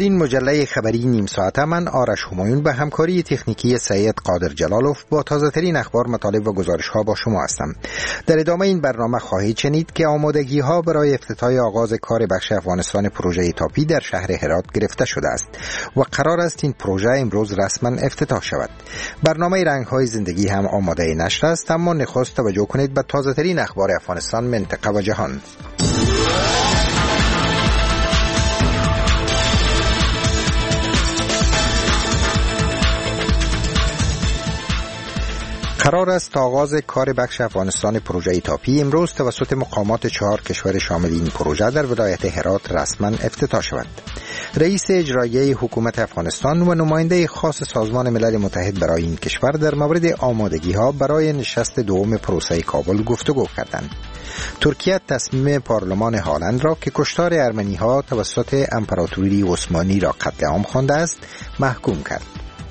ترین مجله خبری نیم ساعته من آرش همایون به همکاری تکنیکی سید قادر جلالوف با تازه ترین اخبار، مطالب و گزارش ها با شما هستم. در ادامه این برنامه خواهید شنید که آمادگی ها برای افتتاح آغاز کار بخش افغانستان پروژه تاپی در شهر هرات گرفته شده است و قرار است این پروژه امروز رسما افتتاح شود. برنامه رنگ های زندگی هم آماده نشر است، اما نخست توجه کنید به تازه ترین اخبار افغانستان، منطقه و جهان. قرار است آغاز کار بخش افغانستان پروژه تاپی امروز توسط مقامات 4 کشور شامل این پروژه در ولایت هرات رسما افتتاح شود. رئیس اجرایی حکومت افغانستان و نماینده خاص سازمان ملل متحد برای این کشور در مورد آمادگی ها برای نشست دوم پروسه کابل گفتگو کردند. ترکیه تصمیم پارلمان هلند را که کشتار ارمنی ها توسط امپراتوری عثمانی را قتل عام خوانده است محکوم کرد.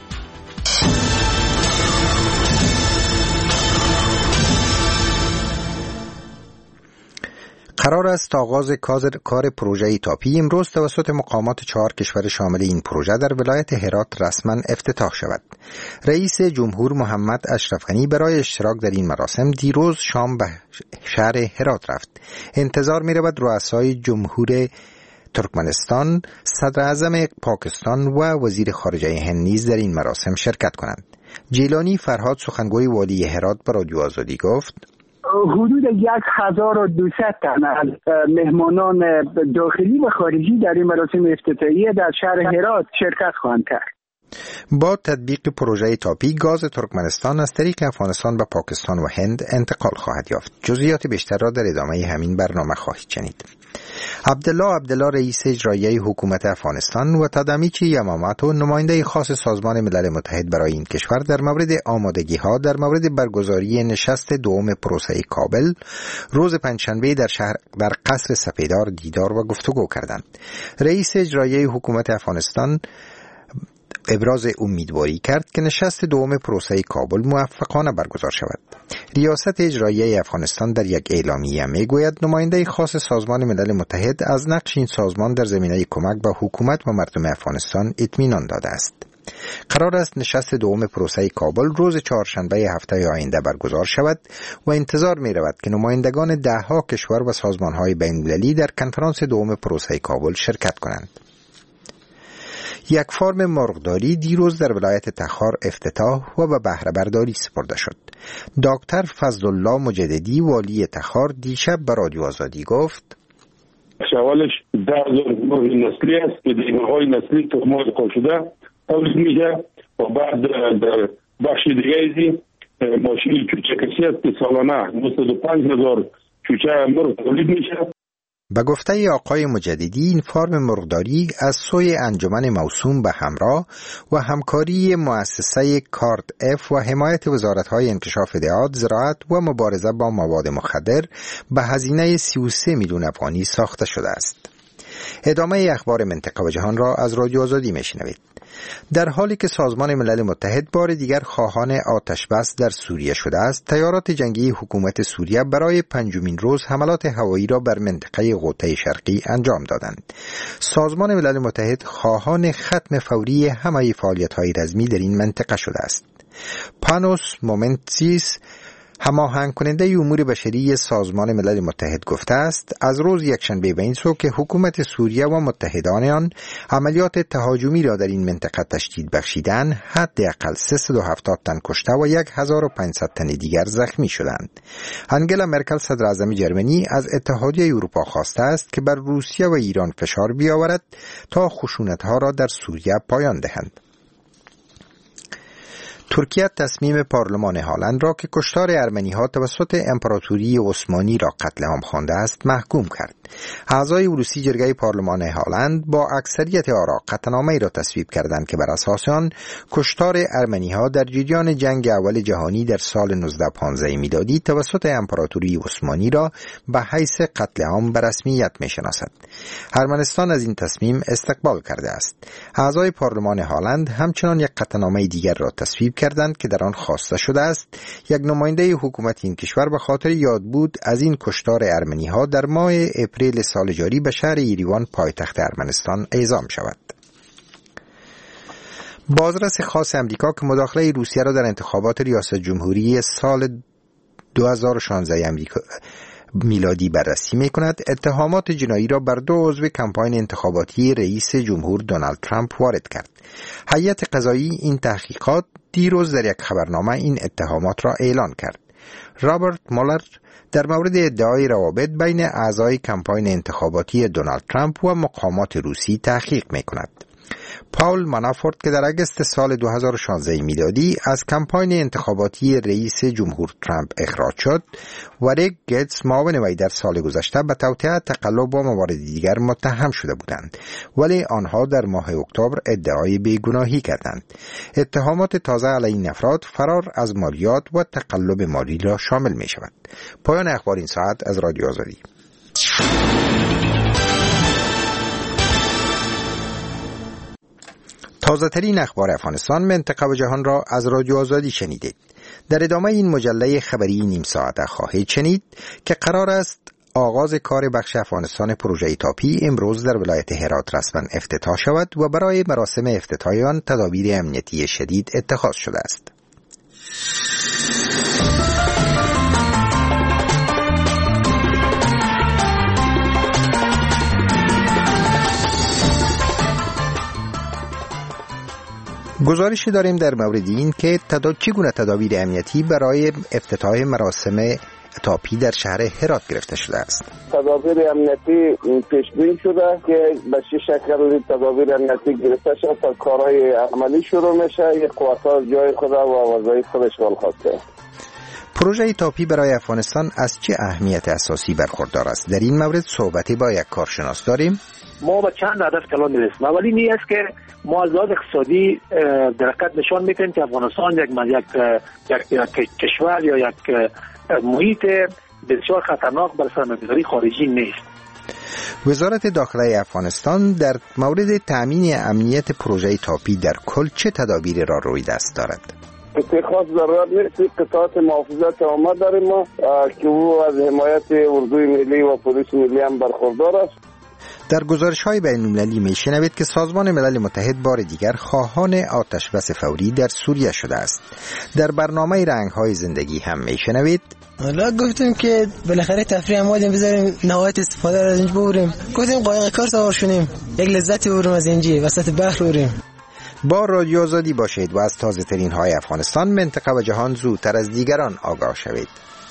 قرار است آغاز کار پروژه تاپی امروز توسط مقامات 4 کشور شامل این پروژه در ولایت هرات رسما افتتاح شود. رئیس جمهور محمد اشرف غنی برای اشتراک در این مراسم دیروز شام به شهر هرات رفت. انتظار می رود رؤسای جمهور ترکمنستان، صدر اعظم پاکستان و وزیر خارجه هند نیز در این مراسم شرکت کنند. جیلانی فرهاد، سخنگوی والی هرات، به رادیو آزادی گفت: حدود 1200 تن از مهمانان داخلی و خارجی در این مراسم افتتاحیه در شهر هرات شرکت خواهند کرد. با تطبیق پروژه تاپی، گاز ترکمنستان از طریق افغانستان به پاکستان و هند انتقال خواهد یافت. جزئیات بیشتر را در ادامه همین برنامه خواهید شنید. عبدالله رئیس اجرایی حکومت افغانستان و تدامیچی یماماتو، نماینده خاص سازمان ملل متحد برای این کشور در مورد آمادگی ها در مورد برگزاری نشست دوم پروسه کابل روز پنجشنبه در قصر سپیدار دیدار و گفتگو کردند. رئیس اجرایی حکومت افغانستان ابراز امیدواری کرد که نشست دوم پروسه کابل موفقانه برگزار شود. ریاست اجرایی افغانستان در یک اعلامیه میگوید نماینده خاص سازمان ملل متحد از نقش این سازمان در زمینه کمک به حکومت و مردم افغانستان اطمینان داده است. قرار است نشست دوم پروسه کابل روز چهارشنبه هفته آینده برگزار شود و انتظار می رود که نمایندگان 10 کشور و سازمان های بین المللی در کنفرانس دوم پروسه کابل شرکت کنند. یک فارم مرغداری دیروز در ولایت تخار افتتاح و به بهره برداری سپرده شد. دکتر فضلالله مجددی، والی تخار، دیشب به رادیو آزادی گفت: شوالش 10,000 مرغ نسلی است که دیگرهای نسلی تخم‌های قاشده تولید میشه و بعد در بخش دیگه ازی ماشین چوچه کسی است که سالانه 205,000 چوچه مرغ تولید میشه. به گفته آقای مجددی، این فارم مرغداری از سوی انجمن موسوم به همراه و همکاری مؤسسه کارت اف و حمایت وزارت‌های انکشاف دهات، زراعت و مبارزه با مواد مخدر به هزینه 33 میلیون افغانی ساخته شده است. ادامه اخبار منطقه و جهان را از رادیو آزادی میشنوید. در حالی که سازمان ملل متحد بار دیگر خواهان آتش بس در سوریه شده است، تیارات جنگی حکومت سوریه برای 5مین روز حملات هوایی را بر منطقه غوطه شرقی انجام دادند. سازمان ملل متحد خواهان ختم فوری همه فعالیت‌های رزمی در این منطقه شده است. پانوس مومنتیس، هماهنگ کننده امور بشری سازمان ملل متحد، گفته است از روز یکشنبه به این سو که حکومت سوریه و متحدان آن عملیات تهاجمی را در این منطقه تشدید بخشیدن، حداقل 370 تن کشته و 1500 تن دیگر زخمی شدند. انگلا مرکل، صدر اعظم جرمنی، از اتحادیه اروپا خواسته است که بر روسیه و ایران فشار بیاورد تا خشونت‌ها را در سوریه پایان دهند. ترکیه تصمیم پارلمان هلند را که کشتار ارمنی ها توسط امپراتوری عثمانی را قتل عام خوانده است محکوم کرد. اعضای ولوسی جرگه پارلمان هلند با اکثریت آرا قطعنامه‌ای را تصویب کردند که بر اساس آن کشتار ارمنی ها در جریان جنگ اول جهانی در سال 1915 میلادی توسط امپراتوری عثمانی را به حیث قتل عام به رسمیت میشناسد. ارمنستان از این تصمیم استقبال کرده است. اعضای پارلمان هلند همچنان یک قطعنامه دیگر را تصویب کردند که در آن خواسته شده است یک نماینده حکومت این کشور به خاطر یادبود از این کشتار ارمنی ها در ماه اپریل سال جاری به شهر یریوان، پایتخت ارمنستان، اعزام شود. بازرس خاص امریکا که مداخله روسیه را در انتخابات ریاست جمهوری سال 2016 میلادی بررسی می کند، اتهامات جنایی را بر 2 عضو کمپاین انتخاباتی رئیس جمهور دونالد ترامپ وارد کرد. هیئت قضایی این تحقیقات دیروز در یک خبرنامه این اتهامات را اعلان کرد. رابرت مولر در مورد ادعای روابط بین اعضای کمپاین انتخاباتی دونالد ترامپ و مقامات روسی تحقیق می کند. پاول مانافورت که در اگست سال 2016 میلادی از کمپاین انتخاباتی رئیس جمهور ترامپ اخراج شد و ریک گیتس معاون وی در سال گذشته به توطئه تقلب و موارد دیگر متهم شده بودند، ولی آنها در ماه اکتبر ادعای بیگناهی کردند. اتهامات تازه علیه این افراد فرار از مالیات و تقلب مالی را شامل می شود. پایان اخبار این ساعت از رادیو آزادی. تازه ترین اخبار افغانستان، منطقه و جهان را از رادیو آزادی شنیدید. در ادامه این مجله خبری نیم ساعته خواهید شنید که قرار است آغاز کار بخش افغانستان پروژه تاپی امروز در ولایت هرات رسما افتتاح شود و برای مراسم افتتاح آن تدابیر امنیتی شدید اتخاذ شده است. گزارشی داریم در مورد این که چگونه تدابیر امنیتی برای افتتاح مراسم تاپی در شهر هرات گرفته شده است. تدابیر امنیتی پیش بینی شده که به چه شکل تدابیر امنیتی گرفته شده تا کارهای عملی شروع میشه. یک قوتا جای خود و وظایف خودش ول خواسته. پروژه تاپی برای افغانستان از چه اهمیت اساسی برخوردار است؟ در این مورد صحبتی با یک کارشناس داریم. ما به چند هدف کلان میرسیم. اولی این است که ما از لحاظ اقتصادی در حقیقت نشان میدیم که افغانستان یک کشور یا یک محیط بسیار خطرناک برای سرمایه‌گذاری خارجی نیست. وزارت داخله افغانستان در مورد تأمین امنیت پروژه تاپی در کل چه تدابیری را روی دست دارد؟ اتخاذ ضرورت نیست. قطعات محافظت عامه داریم ما که او از حمایت اردوی ملی و پلیس ملی هم برخوردار است. در گزارش‌های بین‌المللی می‌شنوید که سازمان ملل متحد بار دیگر خواهان آتش‌بس فوری در سوریه شده است. در برنامه رنگ‌های زندگی هم می‌شنوید حالا گفتیم که بالاخره تفریح آمادیم بذاریم نهایت استفاده را از اینجا ببریم. گفتیم قایق کار سوار شونیم. یک لذتی ببریم از اینجا وسط بحر بریم. با رادیو آزادی باشید و از تازه‌ترین های افغانستان، منطقه و جهان زودتر از دیگران آگاه شوید.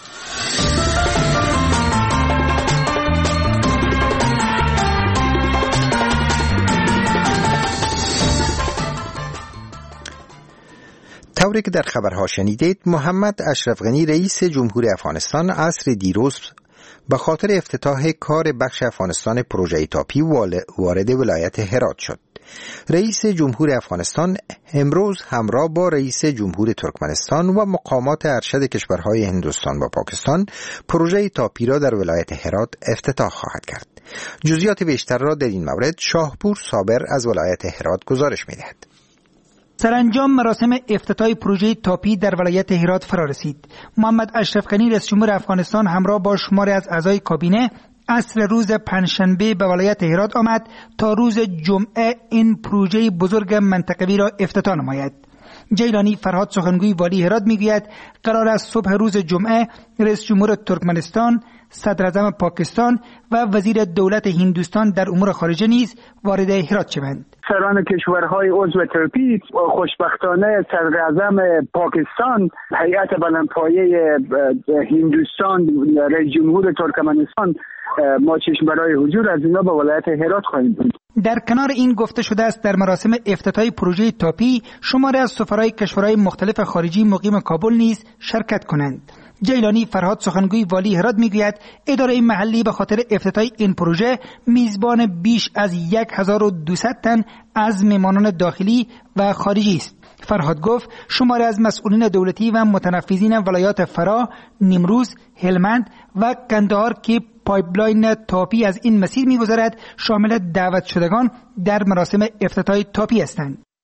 طوری که در خبرها شنیدید، محمد اشرف غنی رئیس جمهور افغانستان عصر دیروز به خاطر افتتاح کار بخش افغانستان پروژه تاپی وارد ولایت هرات شد. رئیس جمهور افغانستان امروز همراه با رئیس جمهور ترکمنستان و مقامات ارشد کشورهای هندوستان و پاکستان پروژه تاپی را در ولایت هرات افتتاح خواهد کرد. جزئیات بیشتر را در این مورد شاهپور صابر از ولایت هرات گزارش می‌دهد. سرانجام مراسم افتتاح پروژه تاپی در ولایت هرات فرا رسید. محمد اشرف غنی رئیس جمهور افغانستان همراه با شماری از اعضای کابینه عصر روز پنجشنبه به ولایت هرات آمد تا روز جمعه این پروژه بزرگ منطقوی را افتتاح نماید. جیلانی فرهاد سخنگوی والی هرات میگوید قرار است صبح روز جمعه رئیس جمهور ترکمنستان، صدر اعظم پاکستان و وزیر دولت هندوستان در امور خارجه نیز وارد هرات شوند. سران کشورهای عضو ترپی، خوشبختانه صدر اعظم پاکستان، هیئت بلندپایه هندوستان، رئیس جمهور ترکمنستان، ما چشم برای حضور از اینا به ولایت هرات خواهیم بود. در کنار این گفته شده است در مراسم افتتاح پروژه تاپی شماری از سفرای کشورهای مختلف خارجی مقیم کابل نیز شرکت کنند. جیلانی فرهاد سخنگوی والی هرات میگوید اداره محلی به خاطر افتتاح این پروژه میزبان بیش از 1200 تن از مهمانان داخلی و خارجی است. فرهاد گفت شماری از مسئولین دولتی و متنفذین ولایات فرا، نیمروز، هلمند و قندهار که پایپلاین تاپی از این مسیر می‌گذرد شامل دعوت شدگان در مراسم افتتاح تاپی هستند.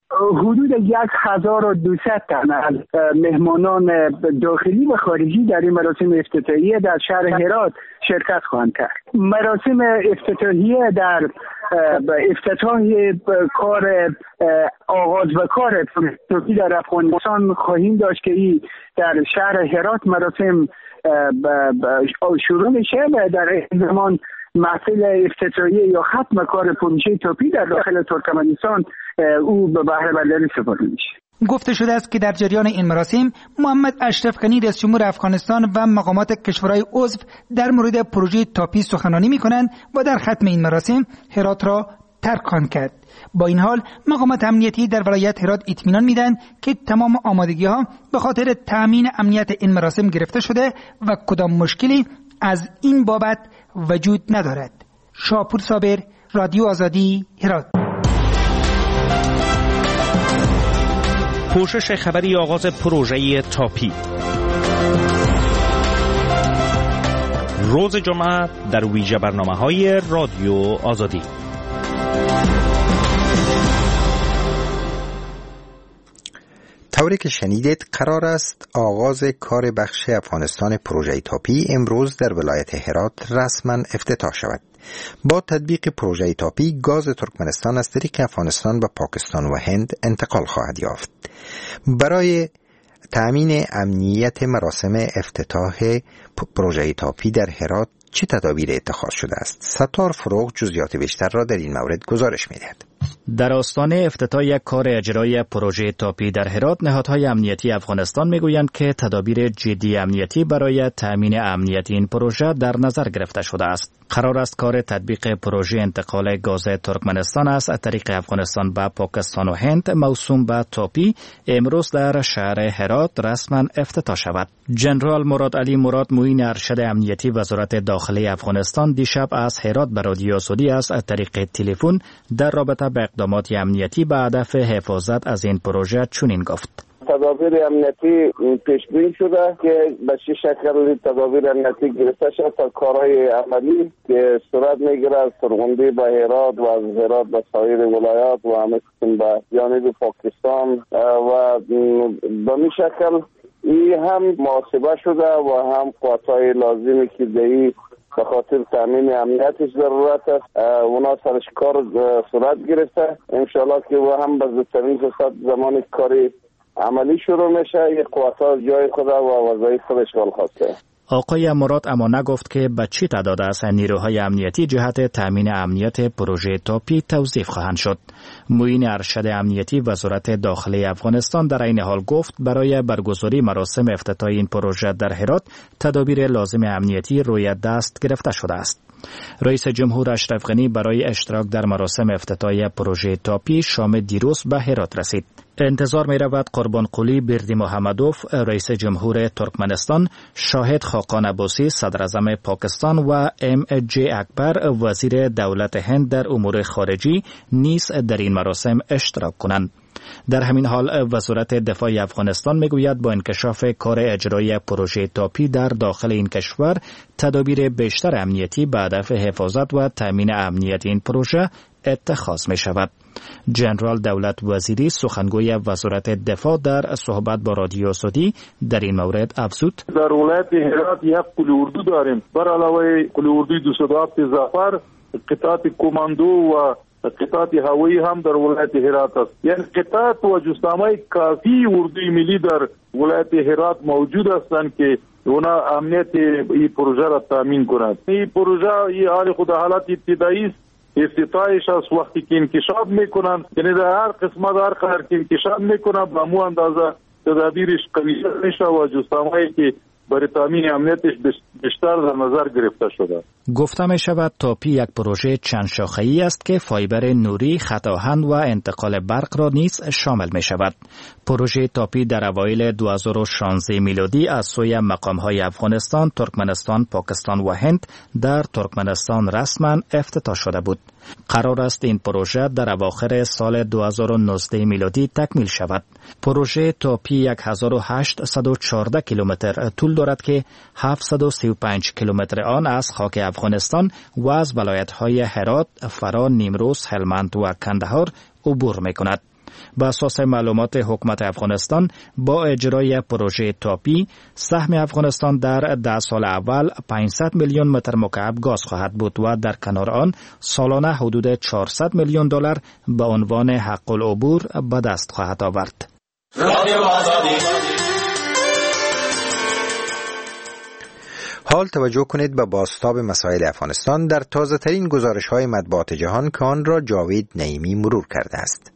حدود 1200 تن از مهمانان داخلی و خارجی در این مراسم افتتاحیه در شهر هرات شرکت خواهند کرد. مراسم افتتاحیه در افتتاح کار آغاز و کار توپی در افغانستان خواهیم داشت که در شهر هرات مراسم شروع میشه و در این زمان محفل افتتاحیه یا ختم کار پروژه توپی در داخل ترکمنستان او به بهره برداری سپرده میشه. گفته شده است که در جریان این مراسم محمد اشرف غنی رئیس جمهور افغانستان و مقامات کشورهای عضو در مورد پروژه تاپی سخنرانی میکنند و در ختم این مراسم هرات را ترک خواهند کرد. با این حال مقامات امنیتی در ولایت هرات اطمینان میدن که تمام آمادگی ها به خاطر تامین امنیت این مراسم گرفته شده و کدام مشکلی از این بابت وجود ندارد. شاپور صابر، رادیو آزادی، هرات. پوشش خبری آغاز پروژه تاپی. روز جمعه در ویژه برنامه‌های رادیو آزادی. طوری که شنیدید قرار است آغاز کار بخش افغانستان پروژه تاپی امروز در ولایت هرات رسما افتتاح شود. با تطبیق پروژه تاپی گاز ترکمنستان از طریق افغانستان به پاکستان و هند انتقال خواهد یافت. برای تأمین امنیت مراسم افتتاح پروژه تاپی در هرات چه تدابیر اتخاذ شده است؟ ستار فروغ جزئیات بیشتر را در این مورد گزارش می‌دهد. در آستانه افتتاح یک کار اجرایی پروژه تاپی در هرات، نهادهای امنیتی افغانستان میگویند که تدابیر جدی امنیتی برای تأمین امنیت این پروژه در نظر گرفته شده است. قرار است کار تطبیق پروژه انتقال گاز ترکمنستان از طریق افغانستان به پاکستان و هند موسوم به تاپی امروز در شهر هرات رسما افتتاح شود. جنرال مراد علی مراد معین ارشد امنیتی وزارت داخلی افغانستان دیشب از هرات به رادیو آزادی از طریق تلفن در رابطه به اقدامات امنیتی به هدف حفاظت از این پروژه چنین گفت: تدابیر امنیتی پیشبینی شده که به چه شکل تدابیر امنیتی گرفته شد تا کارهای عملی که صورت میگیره از فرغندی به هرات و از هرات به سایر ولایات و همچنین به جانب پاکستان و به این شکل این هم محاسبه شده و هم قوتهای لازمی که دهی به خاطر تامین امنیتش ضرورت است اونا سرش کار صورت گرفته. انشالله که و هم به زودترین فرصت زمان کاری عملی شروع میشه. یک قوت‌ها جای خود و وظایف خودش اشغال خواسته. آقای مراد اما نگفت که به چه تعداد از نیروهای امنیتی جهت تامین امنیت پروژه تاپی توظیف خواهند شد. معین ارشد امنیتی وزارت داخلی افغانستان در این حال گفت برای برگزاری مراسم افتتاح این پروژه در هرات تدابیر لازم امنیتی روی دست گرفته شده است. رئیس جمهور اشرف غنی برای اشتراک در مراسم افتتاحیه پروژه تاپی شام دیروز به هرات رسید. انتظار می رود قربان قلی بردی محمدوف رئیس جمهور ترکمنستان، شاهد خاقان عباسی صدر اعظم پاکستان و MJ اکبر وزیر دولت هند در امور خارجی نیز در این مراسم اشتراک کنند. در همین حال وزارت دفاع افغانستان میگوید با انکشاف کار اجرایی پروژه تاپی در داخل این کشور تدابیر بیشتر امنیتی به هدف حفاظت و تامین امنیت این پروژه اتخاذ می شود. جنرال دولت وزیری سخنگوی وزارت دفاع در صحبت با رادیو آزادی در این مورد افزود: در ولایت هرات یک قلی اردو داریم. بر علاوه قلی اردوی 207 ظفر، قطعات کماندو و قطعات هوایی هم در ولایت هرات است. یعنی قطعات و جسامه کافی اردوی ملی در ولایت هرات موجود هستند که اونا امنیت این پروژه را تامین کنند. این پروژه این حال خود حالت ابتدایی است. افتتاحش از وقتی که انکشاف میکنند، یعنی در هر قسمت هر قدر که انکشاف میکنند به مو اندازه تدابیرش قوی‌تر میشه و جسامه‌ای که برای تامین امنیتش بیشتر در نظر گرفته شده. گفته می شود تاپی یک پروژه چند شاخه‌ای است که فایبر نوری، خط آهن و انتقال برق را نیز شامل می شود. پروژه تاپی در اوایل 2016 میلادی از سوی مقام‌های افغانستان، ترکمنستان، پاکستان و هند در ترکمنستان رسما افتتاح شده بود. قرار است این پروژه در اواخر سال 2019 میلادی تکمیل شود. پروژه تاپی 1814 کیلومتر طول دارد که 735 کیلومتر آن از خاک افغانستان و از ولایت‌های هرات، فرا، نیمروز، هلمند و کندهار عبور می‌کند. به اساس معلومات حکومت افغانستان با اجرای پروژه تاپی سهم افغانستان در 10 سال اول 500 میلیون متر مکعب گاز خواهد بود و در کنار آن سالانه حدود 400 میلیون دلار به عنوان حق العبور به دست خواهد آورد. حال توجه کنید به بازتاب مسائل افغانستان در تازه ترین گزارش های مطبوعات جهان که آن را جاوید نعیمی مرور کرده است.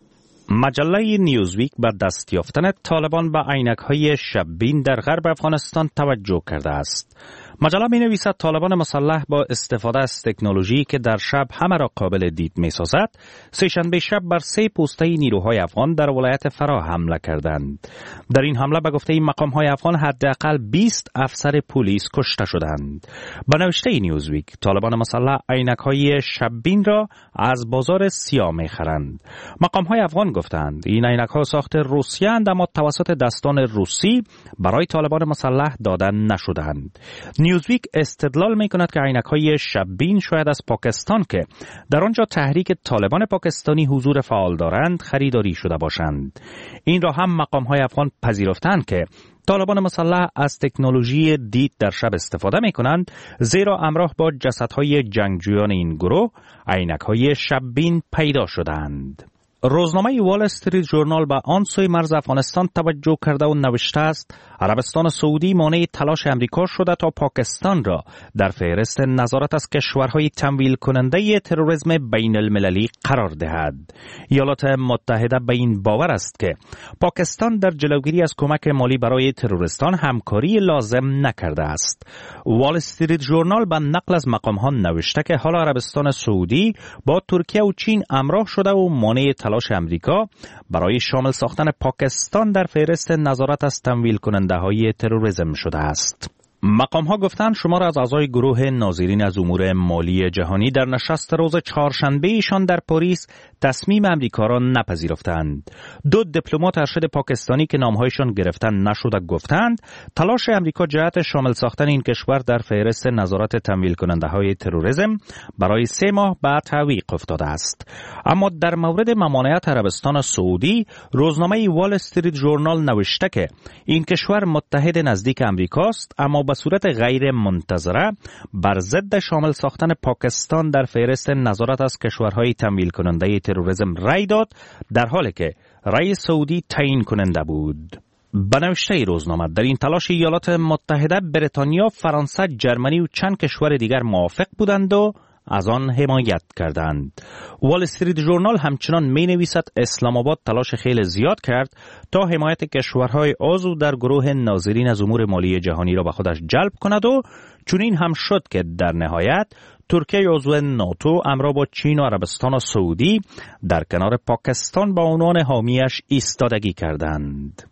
مجله نیوزویک به دست یافتن طالبان به عینک‌های شب‌بین در غرب افغانستان توجه کرده است. مجله می‌نویسد طالبان مسلح با استفاده از تکنولوژی که در شب همه را قابل دید می‌سازد، سه‌شنبه شب بر 3 پوسته نیروهای افغان در ولایت فرا حمله کردند. در این حمله به گفته مقام‌های افغان حداقل 20 افسر پلیس کشته شدند. به نوشته نیوزویک، طالبان مسلح عینک‌های شب‌بین را از بازار سیا می‌خرند. مقام‌های افغان گفتند این عینک‌ها ساخت روسیه اند اما توسط دستان روسی برای طالبان مسلح داده نشدند. نیوزویک استدلال می‌کند که عینک‌های شب‌بین شاید از پاکستان که در آنجا تحریک طالبان پاکستانی حضور فعال دارند خریداری شده باشند. این را هم مقام‌های افغان پذیرفتند که طالبان مسلح از تکنولوژی دید در شب استفاده می‌کنند، زیرا همراه با جسدهای جنگجویان این گروه عینک‌های شب‌بین پیدا شدند. روزنامه وال استریت ژورنال به آن سوی مرز افغانستان توجه کرده و نوشته است عربستان سعودی مانع تلاش امریکا شده تا پاکستان را در فهرست نظارت از کشورهای تمویل کننده تروریسم بین المللی قرار دهد. ایالات متحده به این باور است که پاکستان در جلوگیری از کمک مالی برای تروریستان همکاری لازم نکرده است. وال استریت ژورنال به نقل از مقام‌ها نوشته که حالا عربستان سعودی با ترکیه و چین همراه شده و مانع تلاش امریکا برای شامل ساختن پاکستان در فهرست نظارت از تمویل کننده های تروریسم شده است. مقام ها گفتند شمار از اعضای گروه ناظرین از امور مالی جهانی در نشست روز چهارشنبه ایشان در پاریس تصمیم امریکا را نپذیرفتند. 2 دیپلمات ارشد پاکستانی که نامهایشان گرفتن نشده گفتند تلاش امریکا جهت شامل ساختن این کشور در فهرست نظارت تمویل کننده های تروریسم برای 3 ماه بعد تعویق افتاده است. اما در مورد ممانعت عربستان سعودی، روزنامه وال استریت ژورنال نوشته که این کشور متحد نزدیک امریکاست اما به صورت غیر منتظره بر ضد شامل ساختن پاکستان در فهرست نظارت از کشورهای تمویل کننده تروریسم رأی داد، در حالی که رأی سعودی تعیین کننده بود. به نوشته روزنامه در این تلاش ایالات متحده، بریتانیا، فرانسه، جرمنی و چند کشور دیگر موافق بودند و از آن حمایت کردند. وال استریت ژورنال همچنان می نویسد اسلام آباد تلاش خیلی زیاد کرد تا حمایت کشورهای عضو در گروه ناظرین از امور مالی جهانی را به خودش جلب کند و چنین هم شد که در نهایت ترکیه عضو ناتو همراه با چین و عربستان و سعودی در کنار پاکستان با عنوان حامیش ایستادگی کردند.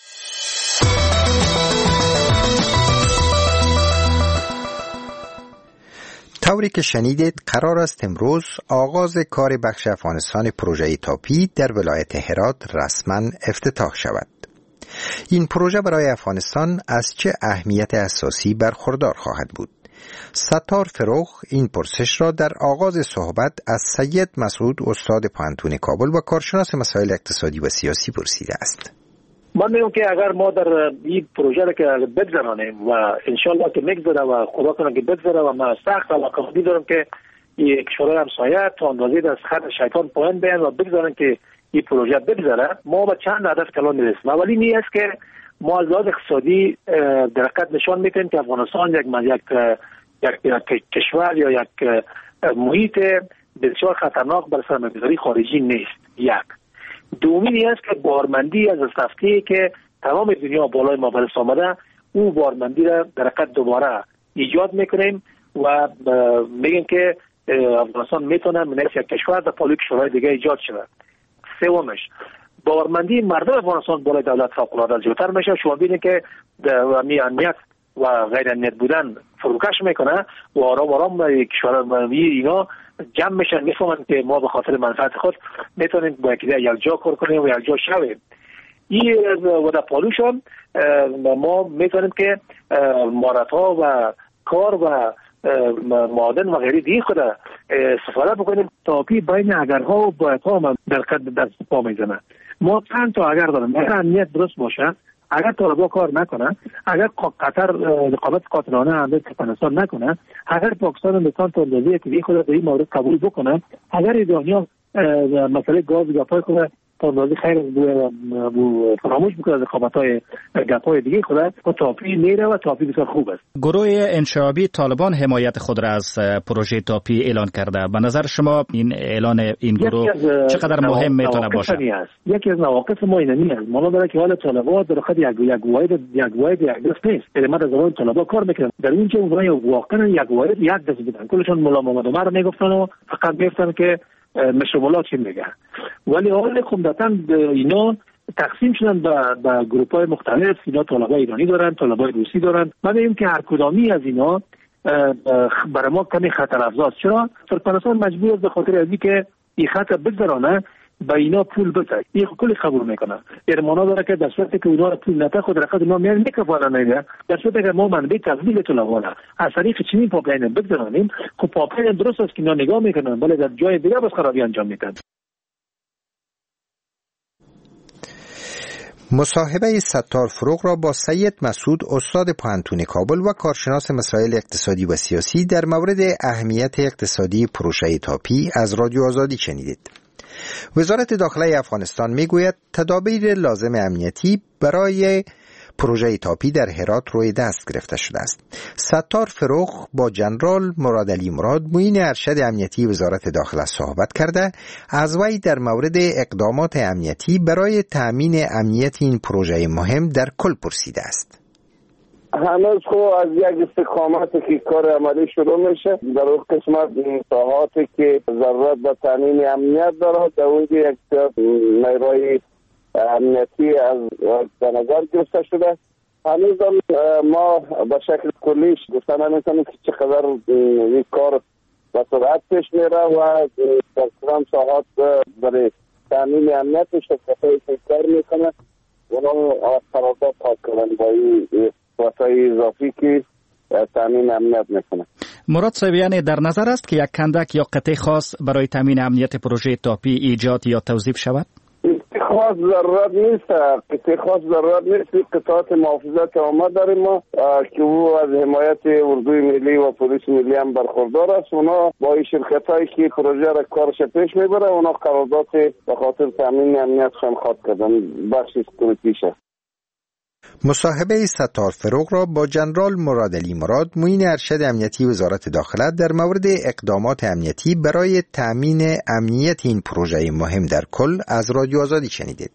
طوری که شنیدید قرار است امروز آغاز کار بخش افغانستان پروژه تاپی در ولایت هرات رسما افتتاح شود. این پروژه برای افغانستان از چه اهمیت اساسی برخوردار خواهد بود؟ ستار فروغ این پرسش را در آغاز صحبت از سید مسعود استاد پوهنتون کابل و کارشناس مسائل اقتصادی و سیاسی پرسیده است. من میگم که اگر ما در این پروژه را که بگذرانیم و انشالله که میگذره و خدا کنه که بگذره و من سخت علاقه‌مندی دارم که این کشورهای همسایه تا اندازه از خط شیطان پایین بیان و بگذارن که این پروژه بگذره، ما به چند هدف کلان میرسیم. اولی این است که ما از لحاظ اقتصادی درقت نشان میدیم که افغانستان یک کشور یا یک محیط بسیار خطرناک برای سرمایه‌گذاری خارجی نیست. یک دومی است که بارمندی از رفته که تمام دنیا بالای ما برس آمده، او بارمندی را در حقیقت دوباره ایجاد میکنیم و میگیم که افغانستان میتونه من یک کشور در پالوی کشورهای دیگه ایجاد شود. سومش بارمندی مردم افغانستان بالای دولت فوق‌العاده زیادتر میشه. شما ببینید که امنیت و غیر امنیت بودن فروکش میکنه و آرام آرام کشورهای اینا جمع میشن، میفهمن که ما به خاطر منفعت خود میتونیم با یکی یک جا کار کنیم و یک جا شویم. این و در پالوشان ما میتونیم که مهارت‌ها و کار و معادن و غیره دیگه خود استفاده بکنیم تا که بین اگرها و بایدها من در پا میزنه. ما چند تا اگر داریم، اگر امنیت درست باشه، اگر طالبان کار نکنه، اگر قطر رقابت قاطعانه هم به افغانستان نکنه، اگر پاکستان هندوستان تا اندازه‌ای که خود در این مورد قبول بکنه، اگر ایرانی‌ها مسئله گاز گپای خود تا اندازه خیر بو فراموش بکنه رقابت‌های گپای دیگه خود و تاپی میره و تاپی بسیار خوب است. گروه انشعابی طالبان حمایت خود را از پروژه تاپی اعلان کرده. به نظر شما این اعلان این گروه چقدر مهم میتونه باشه؟ یکی از نواقص ما اینمی است. ما داره که حال طالبان در خود یک واحد دست نیست. ما در زمان طالبان کار میکنن. در اینجا اونها واقعا یک واحد یک دست بودن. کلشون مولا محمد عمر میگفتن و فقط میگفتن که مشروبات چی میگه. ولی حال عمدتاً اینا تقسیم شدن به گروه‌های مختلف. اینا طالبای ایرانی دارن، طالبای روسی دارن. ما میگیم که هر کدامی از اینا برای ما کمی خطر افزاست. چرا؟ ترکمنستان مجبور است به خاطر از اینکه این خطر بگذرانه با اینا پول بده. این کلی قبول میکنه. ارمانا داره که در صورتی که اونا پول نده خود رقم اونا میان میکفاره نمیده. در صورتی که ما منبع تبلیغ طلبانه از طریق چنین پاپلاین بگذرانیم، خب پاپلاین درست است که اینا نگاه میکنن ولی در جای دیگه بس خرابی انجام میدن. مصاحبه ستار فروغ را با سید مسعود استاد پوهنتون کابل و کارشناس مسائل اقتصادی و سیاسی در مورد اهمیت اقتصادی پروژه تاپی از رادیو آزادی شنیدید. وزارت داخله افغانستان میگوید تدابیر لازم امنیتی برای پروژه تاپی در هرات روی دست گرفته شده است. ستار فروغ با جنرال مرادعلی مراد معین ارشد امنیتی وزارت داخله صحبت کرده از وی در مورد اقدامات امنیتی برای تأمین امنیت این پروژه مهم در کل پرسیده است. هنوز خب از یک استقامتی که کار عملی شروع میشه در اون قسمت ساحاتی که ضرورت به تامین امنیت داره در اونجا یک نیروی امنیتی از نظر گرفته شده. هنوز ما به شکل کلیش گفتن نمیتونیم که چقدر این کار به سرعت پیش میره و در کدام ساحات برای تامین امنیت شرکت‌هایی که کار میکنه اونا قرارداد پاک کنن با این وسایل اضافی که تامین امنیت میکنه. مراد صاحب، یعنی در نظر است که یک کندک یا قطعه خاص برای تامین امنیت پروژه تاپی ایجاد یا توظیف شود؟ خاص ضرورت نیست، قطعه خاص ضرورت نیست. قطعات محافظت عامه داریم ما که او از حمایت اردوی ملی و پلیس ملی هم برخوردار است. اونا با این شرکت هایی که پروژه را کارش پیش میبره اونا قرارداد به خاطر تامین امنیت شان خواد کردن بخش سکیوریتیش است. مصاحبه ستار فروغ را با جنرال مرادعلی مراد معین ارشد امنیتی وزارت داخله در مورد اقدامات امنیتی برای تأمین امنیت این پروژه مهم در کل از رادیو آزادی شنیدید.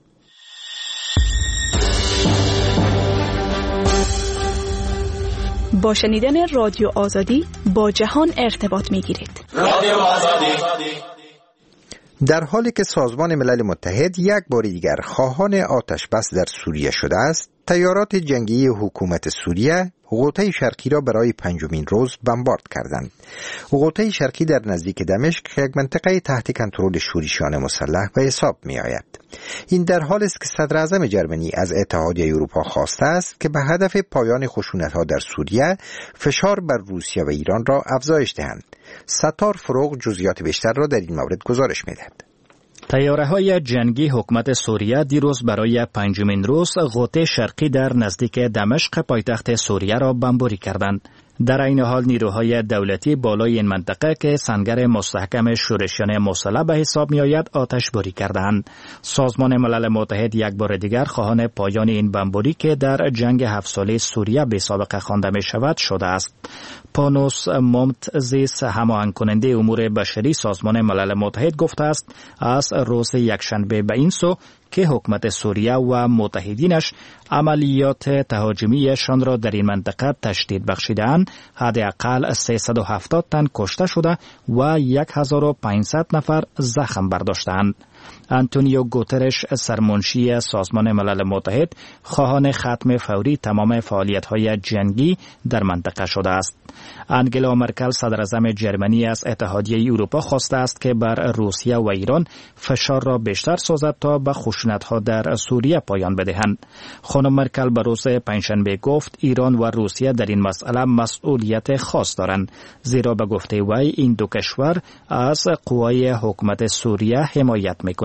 با شنیدن رادیو آزادی با جهان ارتباط می‌گیرید. رادیو آزادی. در حالی که سازمان ملل متحد یک بار دیگر خواهان آتش بس در سوریه شده است، تیارات جنگی حکومت سوریه غوطه شرقی را برای پنجمین روز بمبارد کردند. غوطه شرقی در نزدیک دمشق یک منطقه تحت کنترل شورشیان مسلح به حساب می آید. این در حالی است که صدر اعظم جرمنی از اتحادیه اروپا خواسته است که به هدف پایان خشونت‌ها در سوریه فشار بر روسیه و ایران را افزایش دهند. ستار فروغ جزئیات بیشتر را در این مورد گزارش می‌دهد. تیاره‌های جنگی حکومت سوریه دیروز برای پنجمین روز غوطه شرقی در نزدیک دمشق پایتخت سوریه را بمباری کردند. در این حال نیروهای دولتی بالای این منطقه که سنگر مستحکم شورشیان مسلح به حساب می‌آید آتش‌باری کردند. سازمان ملل متحد یک بار دیگر خواهان پایان این بمباری که در جنگ 7 ساله سوریه به سابقه خوانده می‌شود شده است. پانوس مومتزیس هماهنگ کننده امور بشری سازمان ملل متحد گفته است از روز یکشنبه به این سو که حکومت سوریه و متحدینش عملیات تهاجمیشان را در این منطقه تشدید بخشیدند، حداقل 370 تن کشته شده و 1500 نفر زخم برداشتند. آنتونیو گوترش سرمنشی سازمان ملل متحد خواهان ختم فوری تمام فعالیت‌های جنگی در منطقه شده است. انگلا مرکل صدر اعظم جرمنی از اتحادیه اروپا خواسته است که بر روسیه و ایران فشار را بیشتر سازد تا به خشونت‌ها در سوریه پایان بدهند. خانم مرکل به روز پنجشنبه گفت ایران و روسیه در این مسئله مسئولیت خاص دارند، زیرا به گفته وی این دو کشور از قوای حکومت سوریه حمایت می‌کنند.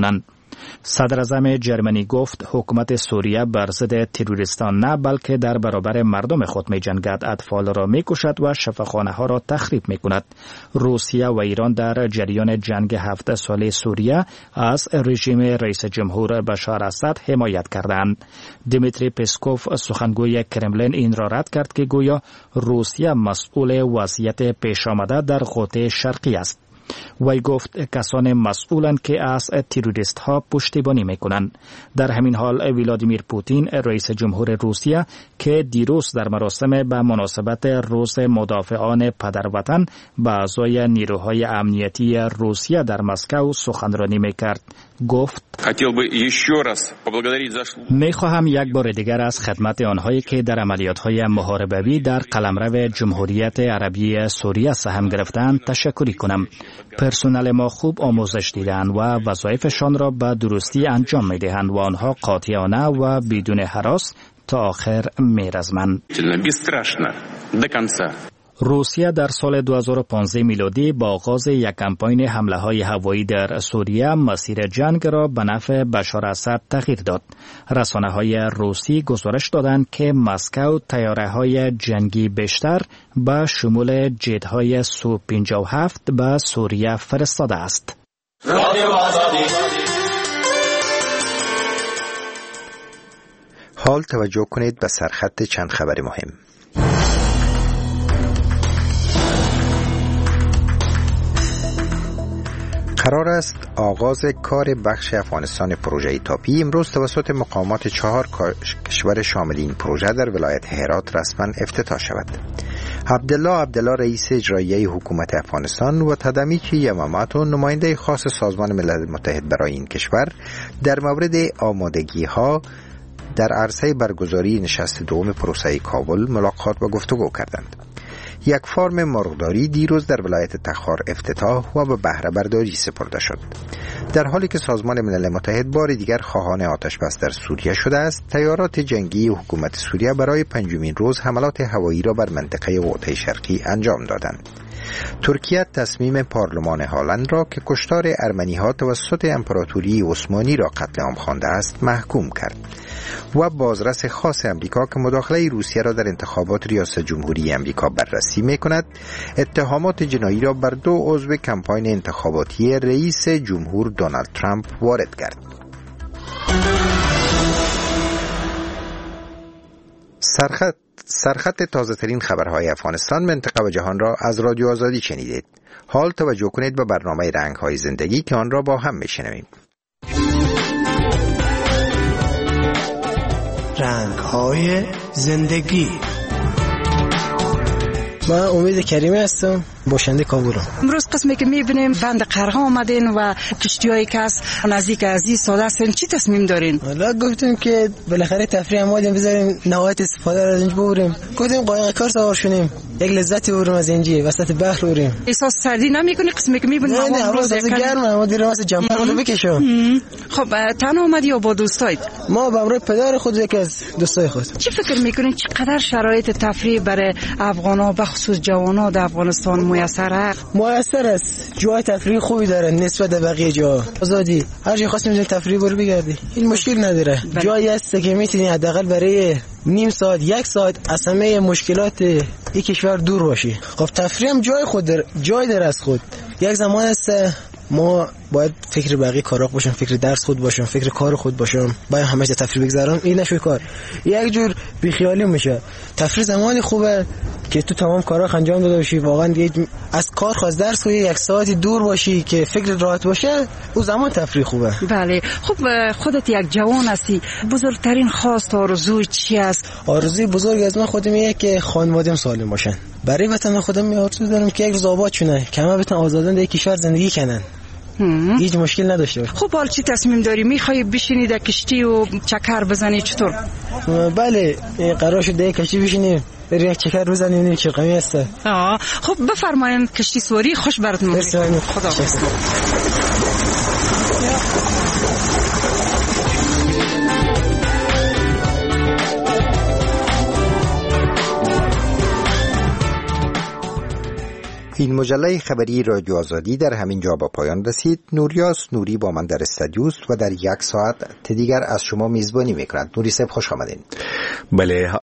صدر اعظم جرمنی گفت حکومت سوریه بر ضد تروریستان نه بلکه در برابر مردم خود می جنگد، اطفال را می کشد و شفاخانه ها را تخریب می کند. روسیه و ایران در جریان جنگ 7 ساله سوریه از رژیم رئیس جمهور بشار اسد حمایت کردند. دیمیتری پسکوف سخنگوی کرملین این را رد کرد که گویا روسیه مسئول وضعیت پیش آمده در قطب شرقی است. وی گفت کسان مسئولند که از تروریست ها پشتیبانی میکنند. در همین حال ولادیمیر پوتین رئیس جمهور روسیه که دیروز در مراسم به مناسبت روز مدافعان پدروطن به اعضای نیروهای امنیتی روسیه در مسکو سخنرانی میکرد گفت میخواهم یک بار دیگر از خدمت آنهایی که در عملیات‌های محاربوی در قلمرو جمهوریت عربی سوریه سهم گرفتند تشکر کنم. پرسنل ما خوب آموزش دیدند و وظایفشان را به درستی انجام می‌دهند و آنها قاطعانه و بدون هراس تا آخر می‌رزمند. روسیه در سال 2015 میلادی با آغاز یک کمپاین حمله‌های هوایی در سوریه مسیر جنگ را به نفع بشار اسد تغییر داد. رسانه‌های روسی گزارش دادند که مسکو طیاره‌های جنگی بیشتر به شمول جت‌های سو 57 به سوریه فرستاده است. حال توجه کنید به سرخط چند خبر مهم. قرار است آغاز کار بخش افغانستان پروژه تاپی امروز توسط مقامات 4 کشور شامل این پروژه در ولایت هرات رسما افتتاح شود. عبدالله رئیس اجرایی حکومت افغانستان و تدمیکی یماماتو نماینده خاص سازمان ملل متحد برای این کشور در مورد آمادگی ها در عرصه برگزاری نشست دوم پروسه کابل ملاقات و گفتگو کردند. یک فارم مرغداری دیروز در ولایت تخار افتتاح و به بهره برداری سپرده شد. در حالی که سازمان ملل متحد بار دیگر خواهان آتش بس در سوریه شده است، تیارات جنگی حکومت سوریه برای 5مین روز حملات هوایی را بر منطقه قطب شرقی انجام دادند. ترکیه تصمیم پارلمان هالند را که کشتار ارمنی‌ها توسط امپراتوری عثمانی را قتل عام خوانده است محکوم کرد و بازرس خاص امریکا که مداخله روسیه را در انتخابات ریاست جمهوری امریکا بررسی می‌کند اتهامات جنایی را بر 2 عضو کمپاین انتخاباتی رئیس جمهور دونالد ترامپ وارد کرد. سرخط تازه ترین خبرهای افغانستان، منطقه و جهان را از رادیو آزادی شنیدید. حال توجه کنید به برنامه رنگ‌های زندگی که آن را با هم میشنویم. رنگ‌های زندگی. من امید کریمی هستم، باشنده کابلم. امروز قسمی که میبینیم بند قرها آمدین و کشتیایی که از نزدیک عزیز ساده هستین، چی تصمیم دارین؟ حالا گفتیم که بالاخره تفریح آمدیم بذاریم نهایت استفاده را از اینجا ببریم. گفتیم قایق کار سوار شونیم، یک لذتی ببریم از اینجا وسط بحر بریم. احساس سردی نمیکنی قسمی که میبینیم هوا روز گرمه، اما دیره واسه جمپر رو بکشم. خب تنها اومدی یا با دوستایت؟ ما با همراه پدر خود یکی از دوستای خود. چی فکر میکنین چقدر شرایط تفریح برای افغانا به خصوص جوانان در افغانستان میسر است؟ جای تفریح خوبی داره نسبت به بقیه جا. آزادی هر جا خواستیم میتونی تفریح برو بگردی، این مشکل نداره. جایی هست که میتونی حداقل برای نیم ساعت 1 ساعت از همه مشکلات یک کشور دور باشی. خب تفریح هم جای خود داره، جای داره از خود. یک زمان است ما باید فکر بقیه کارا باشم، فکر درس خود باشم، فکر کار خود باشم، باید همه جا تفریح بگذارم. این نشوی کار یک جور بیخیالی میشه. تفریح زمانی خوبه که تو تمام کارا انجام داده باشی، واقعا دیگه از کار خواست درس کنی 1 ساعتی دور باشی که فکر راحت باشه، اون زمان تفریح خوبه. بله. خب خودت یک جوان هستی، بزرگترین خواست آرزوی چی است؟ آرزوی بزرگ از من خودم اینه که خانواده‌ام سالم باشن. برای وطن خودم آرزو دارم که یک روز آباد شونه، که همه بتونن آزادانه در کشور زندگی کنن، هیچ مشکل نداشته باشه. خب حال چی تصمیم داری؟ میخوای بشینی در کشتی و چکر بزنی چطور؟ بله قرار شده یک کشتی بشینیم بریم یک چکر بزنیم، چه غمی است. خب بفرمایین کشتی سواری خوش براتون. خدا این مجله خبری رادیو آزادی در همین جا با پایان رسید. نوریاس نوری با من در استودیو و در یک ساعت دیگر از شما میزبانی میکند. نوری صاحب خوش آمدین. بله،